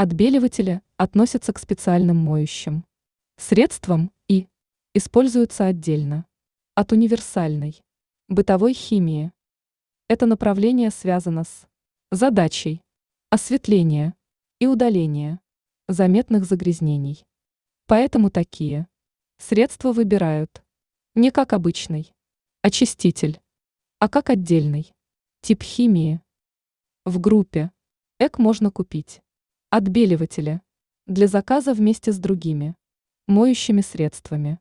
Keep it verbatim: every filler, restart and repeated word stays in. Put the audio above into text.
Отбеливатели относятся к специальным моющим средствам и используются отдельно от универсальной бытовой химии. Это направление связано с задачей осветления и удаления заметных загрязнений. Поэтому такие средства выбирают не как обычный очиститель, а как отдельный тип химии. В группе ЭК можно купить отбеливатели для заказа вместе с другими моющими средствами.